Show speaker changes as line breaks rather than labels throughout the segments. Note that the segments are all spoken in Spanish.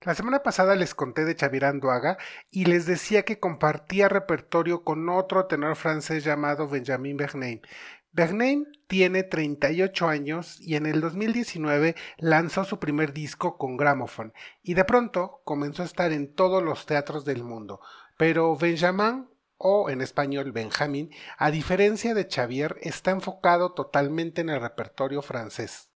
La semana pasada les conté de Xavier Andoaga y les decía que compartía repertorio con otro tenor francés llamado Benjamin Bernheim. Bernheim tiene 38 años y en el 2019 lanzó su primer disco con Gramophone y de pronto comenzó a estar en todos los teatros del mundo. Pero Benjamin, o en español Benjamin, a diferencia de Xavier, está enfocado totalmente en el repertorio francés.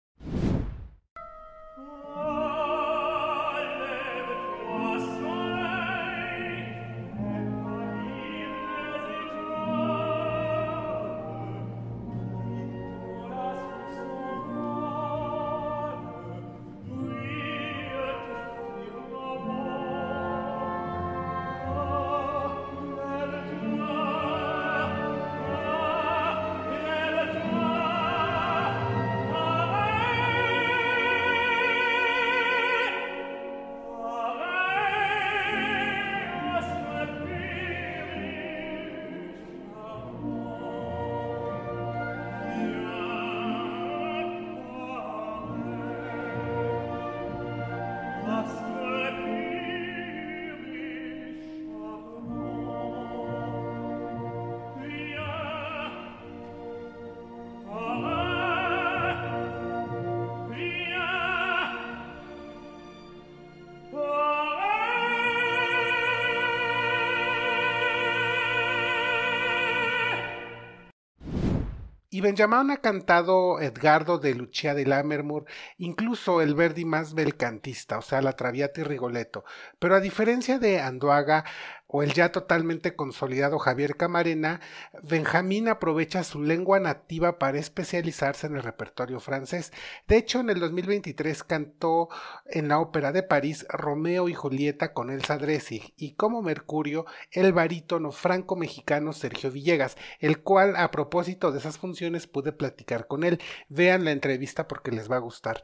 Y Benjamin ha cantado Edgardo de Lucia di Lammermoor, incluso el Verdi más belcantista, o sea, la Traviata y Rigoletto. Pero a diferencia de Andoaga o el ya totalmente consolidado Javier Camarena, Benjamin aprovecha su lengua nativa para especializarse en el repertorio francés. De hecho, en el 2023 cantó en la Ópera de París Romeo y Julieta con Elsa Dressig y como Mercurio el barítono franco-mexicano Sergio Villegas, el cual a propósito de esas funciones pude platicar con él. Vean la entrevista porque les va a gustar.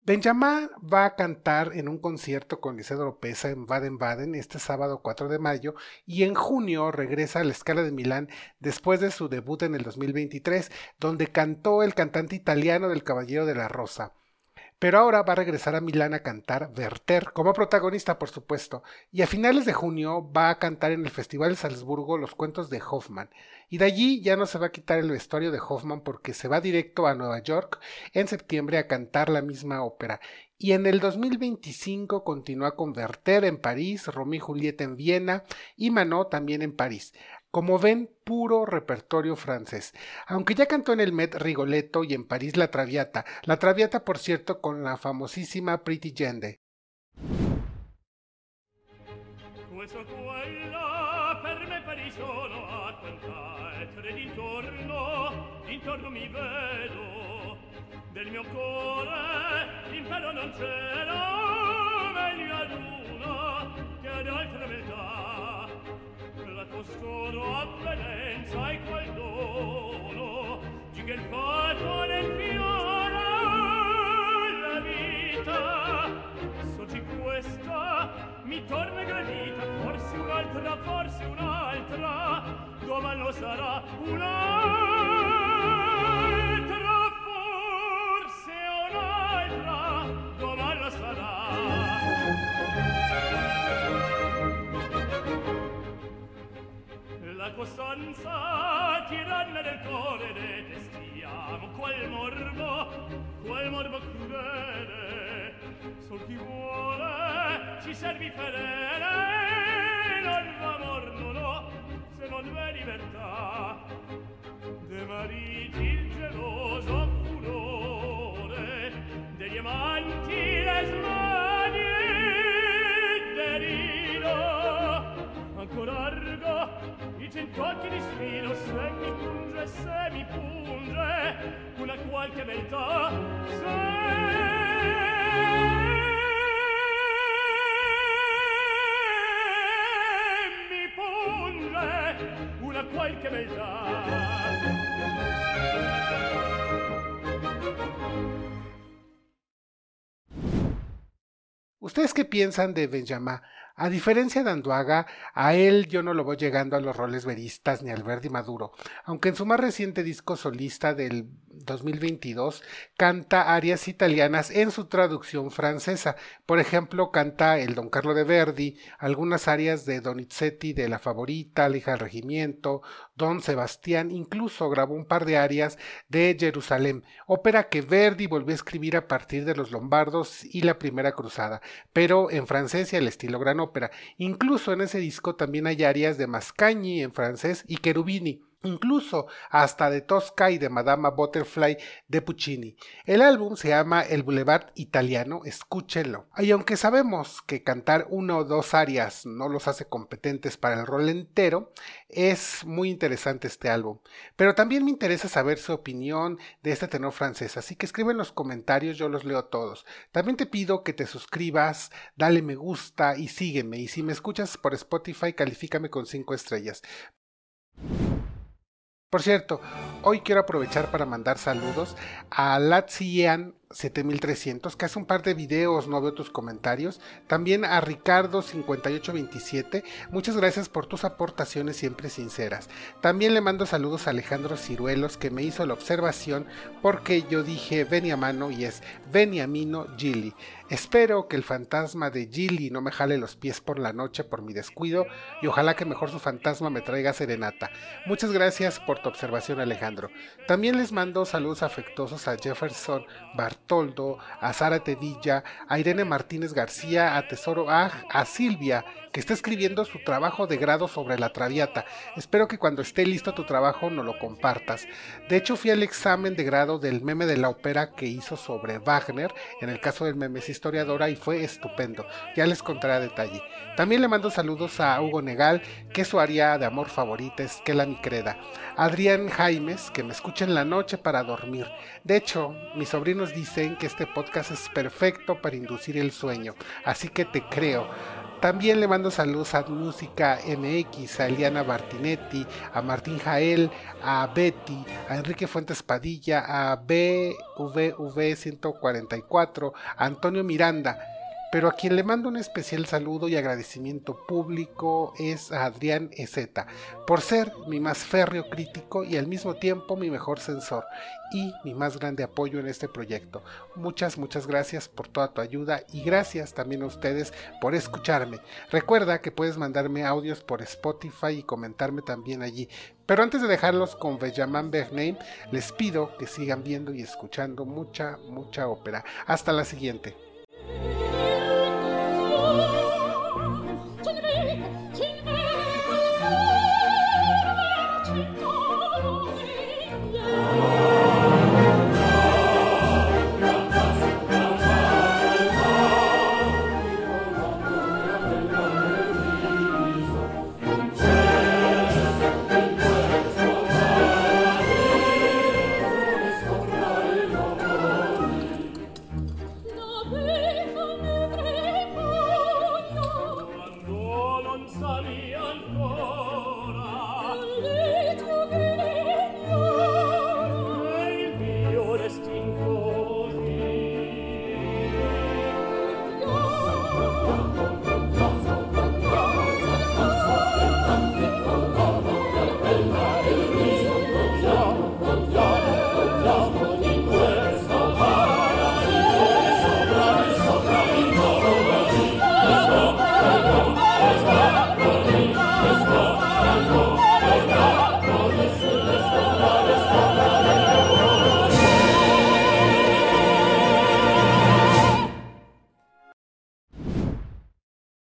Benjamin va a cantar en un concierto con Liceo Oropesa en Baden-Baden este sábado 4 de mayo y en junio regresa a la Scala de Milán después de su debut en el 2023, donde cantó el cantante italiano del Caballero de la Rosa. Pero ahora va a regresar a Milán a cantar Werther, como protagonista por supuesto, y a finales de junio va a cantar en el Festival de Salzburgo los cuentos de Hoffmann, y de allí ya no se va a quitar el vestuario de Hoffmann porque se va directo a Nueva York en septiembre a cantar la misma ópera, y en el 2025 continúa con Werther en París, Romeo y Julieta en Viena y Manon también en París. Como ven, puro repertorio francés. Aunque ya cantó en el Met Rigoletto y en París La Traviata. La Traviata, por cierto, con la famosísima Pretty Yende.
Questo quella per me pari sono a quant'altre d'intorno mi vedo del mio cuore l'impero non c'era meglio ad una che ad altre metà la costoro avvenenza e qual dono giga il fatto nel fiore la vita soci questa mi torna gradita forse un'altra domani lo sarà un'altra forse un'altra domani lo sarà. La costanza tiranna del cuore detestiamo quel morbo crudele sol chi vuole ci servi fedele non l'amor non ho se non v'è libertà de mariti il geloso furore degli amanti le smanie derido ancora argo i cent'occhi di sfilo se mi punge una qualche beltà una qualche beltà.
¿Ustedes qué piensan de Benjamin? A diferencia de Anduaga, a él yo no lo voy llegando a los roles veristas ni al Verdi maduro, aunque en su más reciente disco solista del 2022 canta arias italianas en su traducción francesa. Por ejemplo, canta el Don Carlo de Verdi, algunas arias de Donizetti de La Favorita, La hija del regimiento, Don Sebastián, incluso grabó un par de arias de Jerusalén, ópera que Verdi volvió a escribir a partir de Los Lombardos y la Primera Cruzada, pero en francés y al estilo gran ópera. Incluso en ese disco también hay arias de Mascagni en francés y Cherubini, incluso hasta de Tosca y de Madama Butterfly de Puccini. El álbum se llama El Boulevard Italiano, escúchenlo. Y aunque sabemos que cantar una o dos arias no los hace competentes para el rol entero, es muy interesante este álbum. Pero también me interesa saber su opinión de este tenor francés, así que escribe en los comentarios, yo los leo todos. También te pido que te suscribas, dale me gusta y sígueme. Y si me escuchas por Spotify, califícame con 5 estrellas. Por cierto, hoy quiero aprovechar para mandar saludos a Latsian7300, que hace un par de videos, no veo tus comentarios. También a Ricardo5827, muchas gracias por tus aportaciones siempre sinceras. También le mando saludos a Alejandro Ciruelos, que me hizo la observación porque yo dije Beniamino y es Beniamino Gili. Espero que el fantasma de Gili no me jale los pies por la noche por mi descuido y ojalá que mejor su fantasma me traiga serenata. Muchas gracias por tu observación, Alejandro. También les mando saludos afectuosos a Jefferson Bartoldo, a Sara Tedilla, a Irene Martínez García, a Tesoro Aj, a Silvia, que está escribiendo su trabajo de grado sobre la Traviata. Espero que cuando esté listo tu trabajo nos lo compartas. De hecho, fui al examen de grado del meme de la ópera que hizo sobre Wagner, en el caso del meme es historiadora, y fue estupendo. Ya les contaré a detalle. También le mando saludos a Hugo Negal, que su aria de amor favorita es Que la mi creda. Adrián Jaimes, que me escucha en la noche para dormir. De hecho, mis sobrinos dicen que este podcast es perfecto para inducir el sueño, así que te creo. También le mando saludos a Música MX, a Eliana Martinetti, a Martín Jael, a Betty, a Enrique Fuentes Padilla, a BVV 144, a Antonio Miranda. Pero a quien le mando un especial saludo y agradecimiento público es a Adrián Ezeta, por ser mi más férreo crítico y al mismo tiempo mi mejor censor y mi más grande apoyo en este proyecto. Muchas gracias por toda tu ayuda y gracias también a ustedes por escucharme. Recuerda que puedes mandarme audios por Spotify y comentarme también allí. Pero antes de dejarlos con Benjamin Bernheim, les pido que sigan viendo y escuchando mucha ópera. Hasta la siguiente.